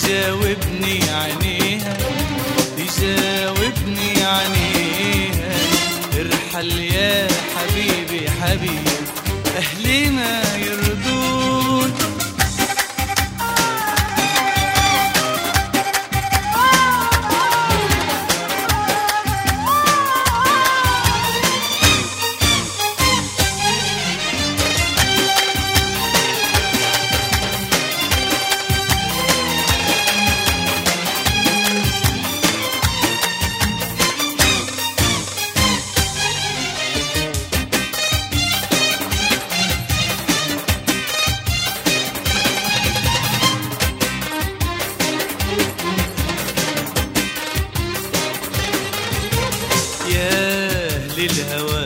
تجاوبني عينيها تجاوبني عينيها. ارحل يا حبيبي حبيبي أهلي ما يرضون. للهوى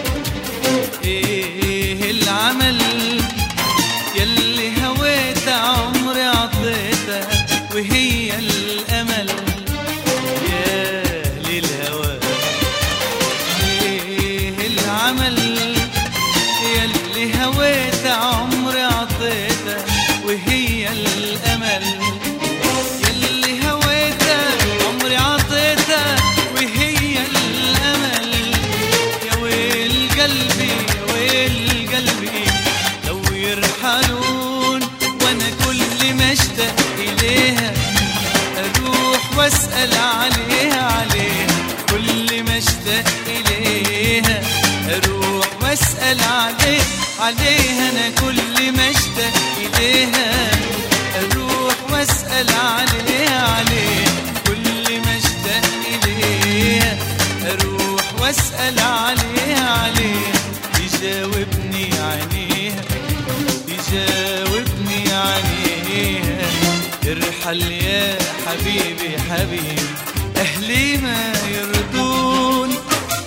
ايه العمل يلي هويت عمري عطيتها وهي الامل. يا للهوى ايه العمل يلي هويت عمري عطيتها وهي الامل. يلي هويت عمري عطيتها وهي الامل. قلبي ويل قلبي لو يرحلون وانا كل ما اشتاق اليها اروح واسال عليها كل ما اشتاق اليها اروح واسال عليها انا كل ما اشتاق اليها اروح واسال عليها كل ما اشتاق اليها اروح واسال عليها تجاوبني عينيها تجاوبني عينيها. ارحل يا حبيبي حبيبي أهلي ما يرضون.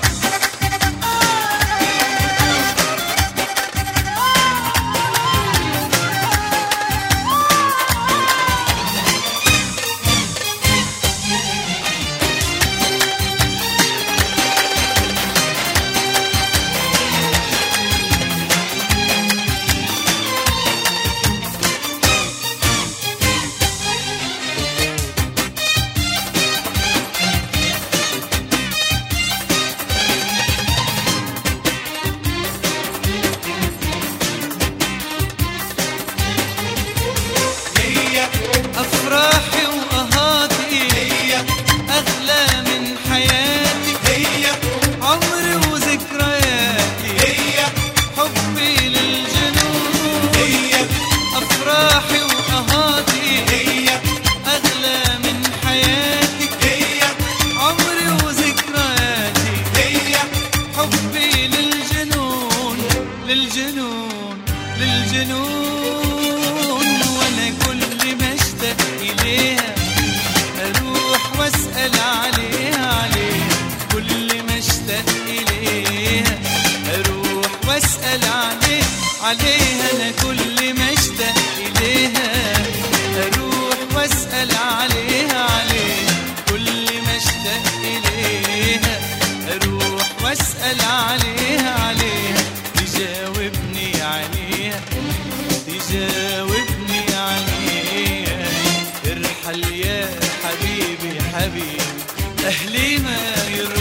أفراحي وأهاتي هي أغلى من حياتي هي عمري وذكرياتي هي حبي للجنون هي أفراحي وأهاتي هي أغلى من حياتي هي عمري وذكرياتي هي حبي للجنون للجنون للجنون. وأنا كل ما اشتاق إليها أروح واسأل عليها كل ما اشتاق إليها أروح واسأل عليها أنا كل ما اشتاق إليها أروح واسأل عليها كل ما اشتاق إليها أروح واسأل عليها تجاوبني عليها تجاوبني عليها. ارحل يا حبيبي حبيبي أهلي ما يرضون.